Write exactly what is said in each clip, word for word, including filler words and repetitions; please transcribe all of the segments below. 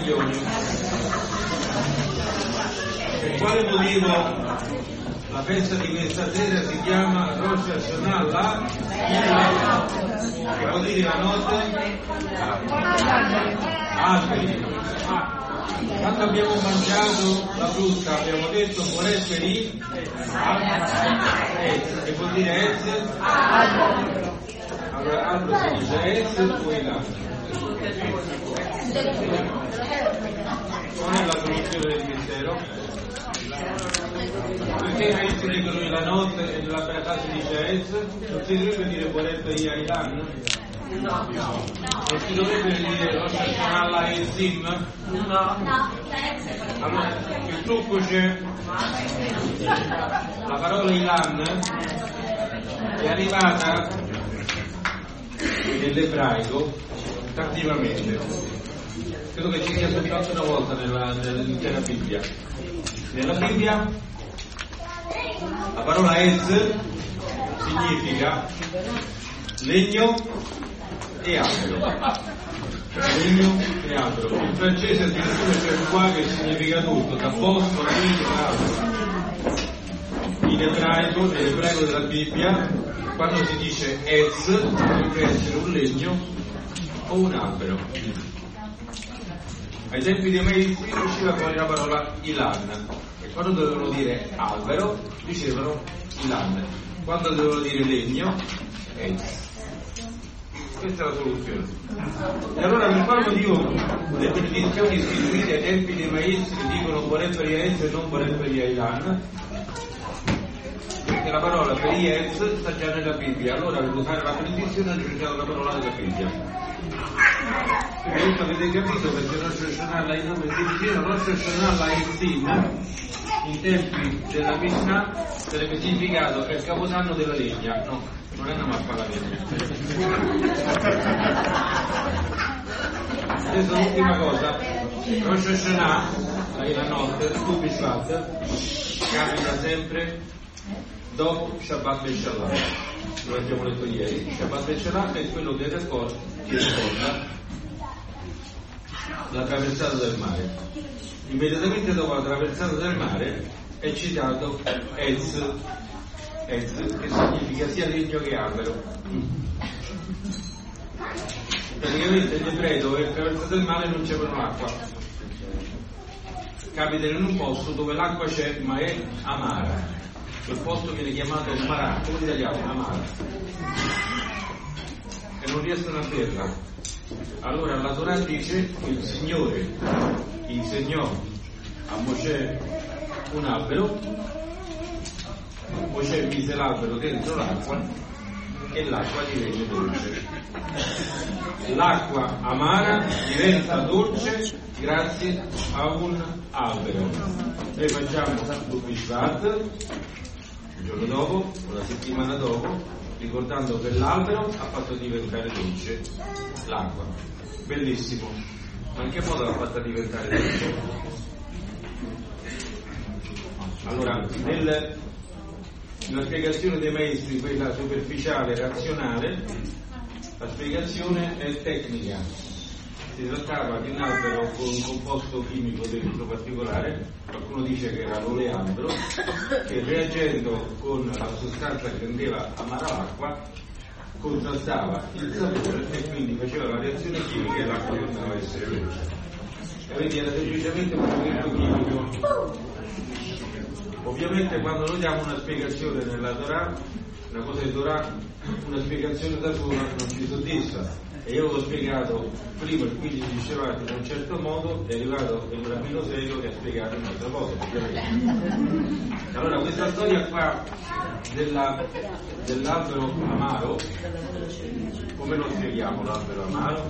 religioni. Per quale motivo la festa di questa sera si chiama Rosh Hashanah, che vuol dire la notte? Alberi. Quando abbiamo mangiato la frutta abbiamo detto Boresperi, che vuol dire Ez. Allora albero si dice Ez o Ilan. Non è la soluzione del mistero. Perché i maestri dicono la notte e nella realtà si dice Ez? Non si dovrebbe dire Boresperi Ilan? No, no. Non si dovrebbe dire Rosh Hashanah e Sim? No. No. Allora, il trucco c'è. La parola Ilan è arrivata nell'ebraico tardivamente. Credo che ci sia soltanto una volta nella, nell'intera Bibbia. Nella Bibbia la parola Ez significa legno e albero. Legno e albero. In francese addirittura c'è un qua che significa tutto, da bosco, legno e albero. In ebraico, nell'ebraico della Bibbia, quando si dice Ez, dovrebbe essere un legno o un albero. Ai tempi dei maestri usciva fuori la parola Ilan, e quando dovevano dire albero dicevano Ilan, quando dovevano dire legno Ez. Questa è la soluzione. E allora per quale motivo le benedizioni istituite ai tempi dei maestri dicono Boresperi Ez e non Boresperi Ilan? Perché la parola per Ez sta già nella Bibbia, allora per usare la benedizione hanno usato la parola della Bibbia. Questo avete capito perché Rosh Hashanah il nome si diceva Rosh Hashanah e Sim in tempi della Mishnah sarebbe significato è il capodanno della legna. No, non è una mappa la legna. Adesso l'ultima cosa, Rosh Hashanah, la notte, tu Bishvat, capita sempre dopo Shabbat e Shalom. Lo abbiamo detto ieri. Shabbat e Shalom è quello che ricorda, che ricorda la traversata del mare. Immediatamente dopo la traversata del mare è citato Ez, Ez che significa sia legno che albero. Praticamente gli ebrei dove è attraversato il mare non c'è l'acqua. Capitano in un posto dove l'acqua c'è ma è amara. Quel posto viene chiamato il Marà, come in italiano, amara. E non riescono a berla. Allora la Torah dice che il Signore insegnò a Mosè un albero, Mosè mise l'albero dentro l'acqua e l'acqua divenne dolce. L'acqua amara diventa dolce grazie a un albero. Noi facciamo Santo Bishvat il giorno dopo, una settimana dopo, ricordando che l'albero ha fatto diventare dolce l'acqua. Bellissimo. Ma in che modo l'ha fatta diventare dolce? Allora, nel, nella spiegazione dei maestri, quella superficiale, razionale, la spiegazione è tecnica. Si trattava di un albero con un composto chimico dentro particolare, qualcuno dice che era l'oleandro, che reagendo con la sostanza che rendeva amara l'acqua contrastava il sapore e quindi faceva la reazione chimica e l'acqua tornava a essere dolce. E quindi era semplicemente un prodotto chimico. Ovviamente quando noi diamo una spiegazione nella Torah, una cosa di Torah, una spiegazione da sola non ci soddisfa. E io l'ho spiegato prima il quindici di Shevat in un certo modo, è arrivato il rabbino serio che ha spiegato in un'altra cosa, ovviamente. Allora questa storia qua della, dell'albero amaro, come lo spieghiamo l'albero amaro?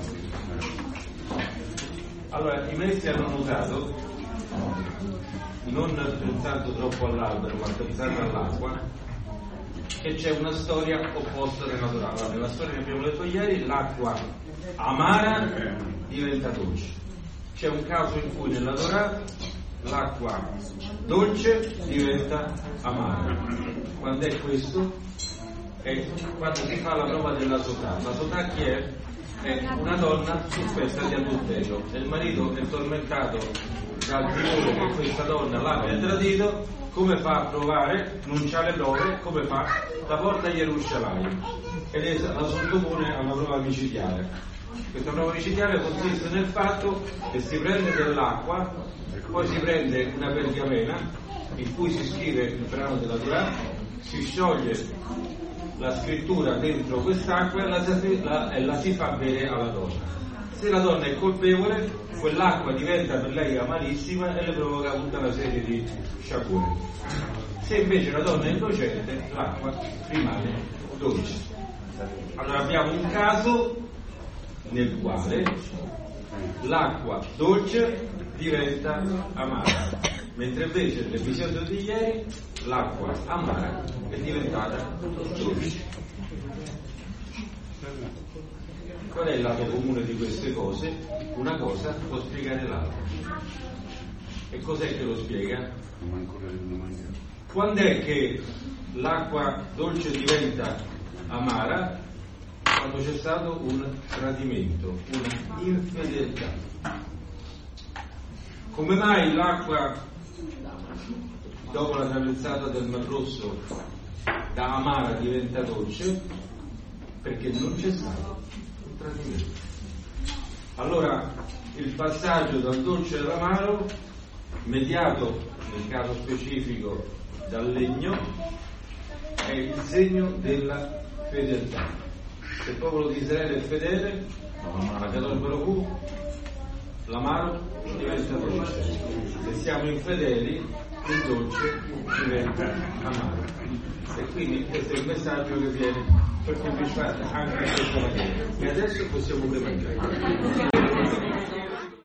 Allora i maestri hanno notato, non pensando troppo all'albero ma pensando all'acqua, che c'è una storia opposta nella Torah. Allora, nella storia che abbiamo letto ieri, l'acqua amara diventa dolce. C'è un caso in cui nella Torah l'acqua dolce diventa amara. Quando è questo? È quando si fa la prova della Sotah. La Sotah chi è? è una donna sospetta di adulterio e il marito è tormentato dal timore che questa donna l'abbia tradito. Come fa a provare? Non c'ha le prove, come fa? La porta a Gerusalemme e la sottopone a una prova micidiale. Questa prova micidiale consiste nel fatto che si prende dell'acqua, poi si prende una pergamena in cui si scrive il brano della Torah, si scioglie la scrittura dentro quest'acqua e la, la, e la si fa bere alla donna. Se la donna è colpevole, quell'acqua diventa per lei amarissima e le provoca tutta una serie di sciagure. Se invece la donna è innocente, l'acqua rimane dolce. Allora abbiamo un caso nel quale l'acqua dolce diventa amara, mentre invece nell'episodio di ieri l'acqua amara è diventata dolce. Qual è il lato comune di queste cose? Una cosa può spiegare l'altra. E cos'è che lo spiega? Quando è che l'acqua dolce diventa amara? Quando c'è stato un tradimento, una infedeltà. Come mai l'acqua, dopo la traversata del Mar Rosso, da amara diventa dolce? Perché non c'è stato un tradimento. Allora, il passaggio dal dolce all'amaro, mediato nel caso specifico dal legno, è il segno della fedeltà. Se il popolo di Israele è fedele, la Kadosh Baruch Hu, l'amaro diventa dolce. Se siamo infedeli, il dolce diventa amaro. E quindi questo è il messaggio che viene per semplificare anche questa materia. E adesso possiamo premangiare.